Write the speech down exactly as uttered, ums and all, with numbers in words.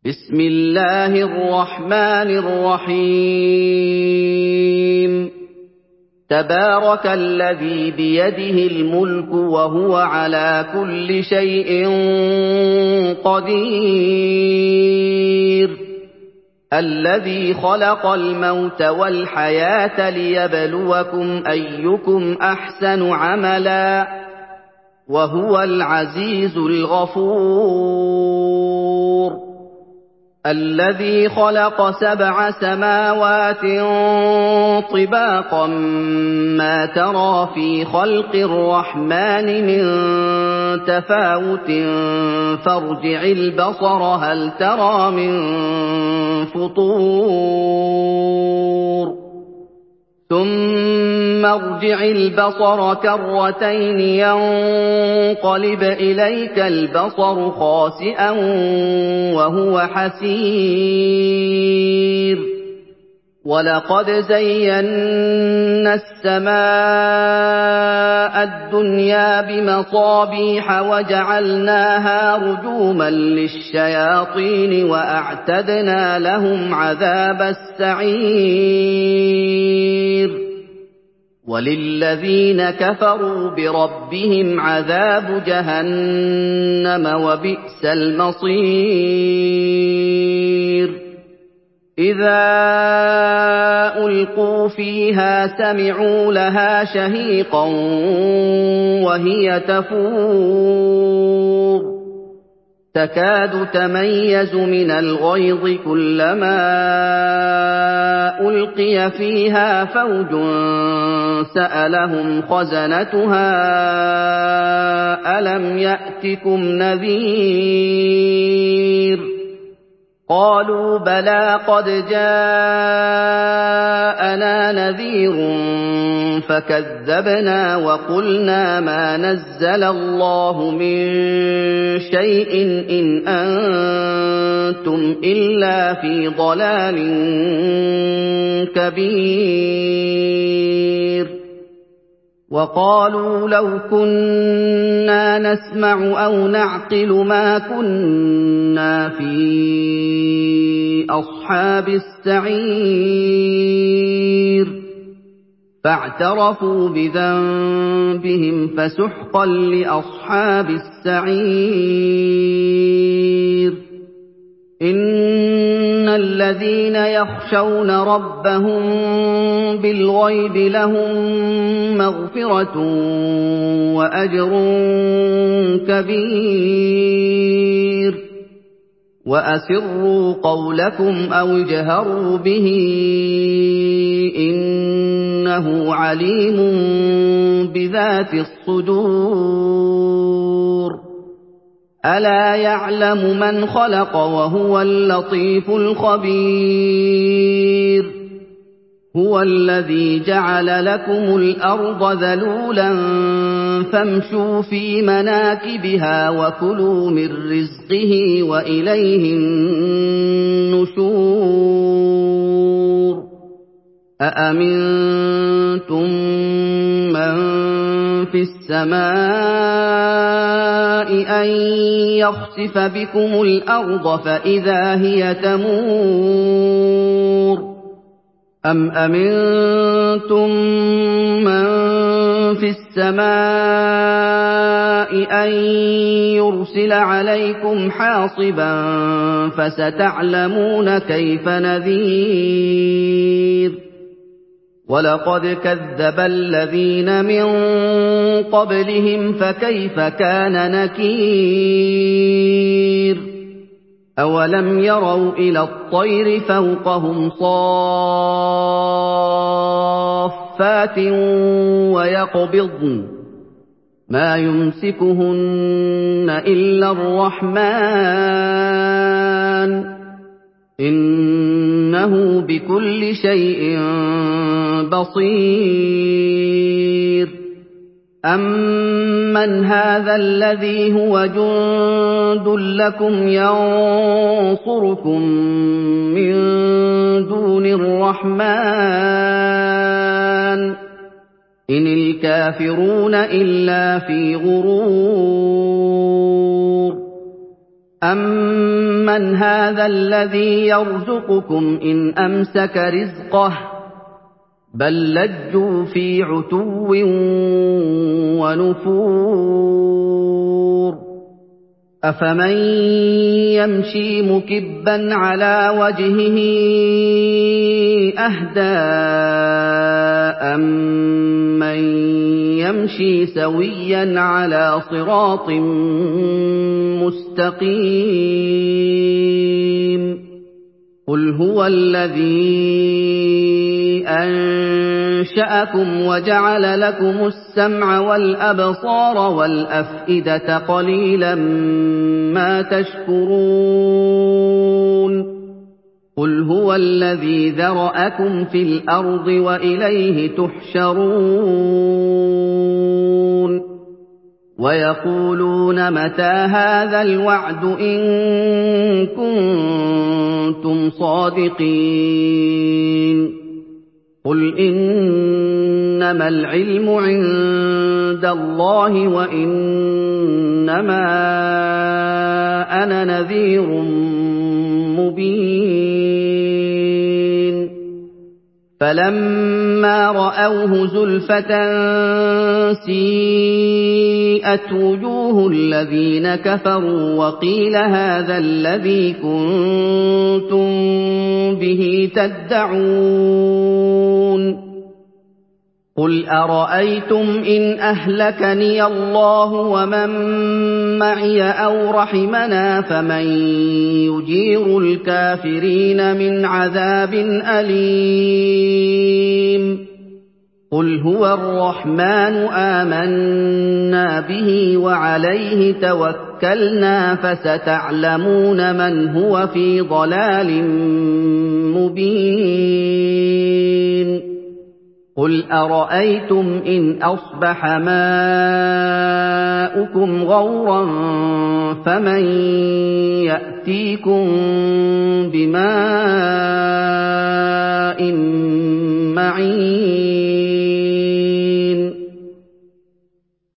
بسم الله الرحمن الرحيم تبارك الذي بيده الملك وهو على كل شيء قدير الذي خلق الموت والحياة ليبلوكم أيكم أحسن عملا وهو العزيز الغفور الذي خلق سبع سماوات طباقا ما ترى في خلق الرحمن من تفاوت فارجع البصر هل ترى من فطور ثم ارجع البصر كرتين ينقلب إليك البصر خاسئا وهو حسير ولقد زينا السماء الدنيا بمصابيح وجعلناها رجوما للشياطين وأعتدنا لهم عذاب السعير وللذين كفروا بربهم عذاب جهنم وبئس المصير إذا ألقوا فيها سمعوا لها شهيقا وهي تفور تكاد تميز من الغيظ كلما ألقي فيها فوج سألهم خزنتها ألم يأتكم نذير قالوا بلى قد جاءنا نذير فكذبنا وقلنا ما نزل الله من شيء إن أنتم إلا في ضلال كبير وقالوا لو كنا نسمع أو نعقل ما كنا في أصحاب السعير فاعترفوا بذنبهم فسحقا لأصحاب السعير إن الذين يخشون ربهم بالغيب لهم مغفرة وأجر كبير وأسروا قولكم أو اجهروا به إنه عليم بذات الصدور ألا يعلم من خلق وهو اللطيف الخبير هو الذي جعل لكم الأرض ذلولا فامشوا في مناكبها وكلوا من رزقه وإليه النشور أأمنتم من في السماء أن يخسف بكم الأرض فإذا هي تمور أم أمنتم من في السماء أن يرسل عليكم حاصبا فستعلمون كيف نذير ولقد كذب الذين من قبلهم فكيف كان نكير أولم يروا إلى الطير فوقهم صافات ويقبضن ما يمسكهن إلا الرحمن إنه بكل شيء بصير أمن هذا الذي هو جند لكم ينصركم من دون الرحمن إن الكافرون إلا في غرور أمن أَمَّنْ هَٰذَا الَّذِي يَرْزُقُكُمْ إِنْ أَمْسَكَ رِزْقَهُ بَل لَّجُّوا فِي عُتُوٍّ وَنُفُورٍ أَفَمَن يَمْشِي مُكِبًّا عَلَىٰ وَجْهِهِ أَهْدَىٰ أَمَّن يَمْشِي سَوِيًّا عَلَىٰ صِرَاطٍ مُّسْتَقِيمٍ قُلْ هُوَ الَّذِي أَنشَأَكُمْ وَجَعَلَ لَكُمُ السَّمْعَ وَالْأَبْصَارَ وَالْأَفْئِدَةَ قَلِيلًا مَّا تَشْكُرُونَ قُلْ هُوَ الَّذِي ذَرَأَكُمْ فِي الْأَرْضِ وَإِلَيْهِ تُحْشَرُونَ وَيَقُولُونَ مَتَىٰ هَٰذَا الْوَعْدُ إِن كُنتُمْ صَادِقِينَ قُلْ إِنَّمَا الْعِلْمُ عِندَ اللَّهِ وَإِنَّمَا أَنَا نَذِيرٌ مُّبِينٌ فَلَمَّا رَأَوْهُ زُلْفَةً سِيئَتْ وُجُوهُ الَّذِينَ كَفَرُوا وَقِيلَ هَٰذَا الَّذِي كُنتُم بِهِ تَدَّعُونَ قُلْ أَرَأَيْتُمْ إِنْ أَهْلَكَنِيَ اللَّهُ وَمَن مَّعِيَ أَوْ رَحِمَنَا فَمَن يُجِيرُ الْكَافِرِينَ مِنْ عَذَابٍ أَلِيمٍ قُلْ هُوَ الرَّحْمَٰنُ آمَنَّا بِهِ وَعَلَيْهِ تَوَكَّلْنَا فَسَتَعْلَمُونَ مَنْ هُوَ فِي ضَلَالٍ مُّبِينٍ قُلْ أَرَأَيْتُمْ إِنْ أَصْبَحَ مَاؤُكُمْ غَوْرًا فَمَن يَأْتِيكُم بِمَاءٍ مَّعِينٍ